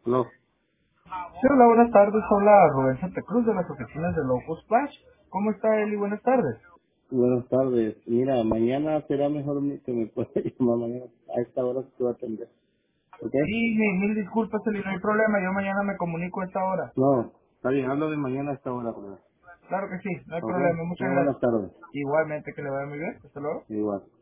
No, Sí, hola, buenas tardes. Hola, Rubén Santa Cruz de las oficinas de Locus Splash. ¿Cómo está Eli? Buenas tardes. buenas tardes. Mira, mañana será mejor que me pueda llamar mañana. A esta hora se va a atender. ¿Ok? Sí, mil disculpas, Eli, no hay problema. Yo mañana me comunico a esta hora. No, está bien, hablo de mañana a esta hora. Pues. Claro que sí, no hay ¿Ok? problema. Muchas Tenga gracias. buenas tardes. Igualmente, que le vaya muy bien. Hasta luego. Igual.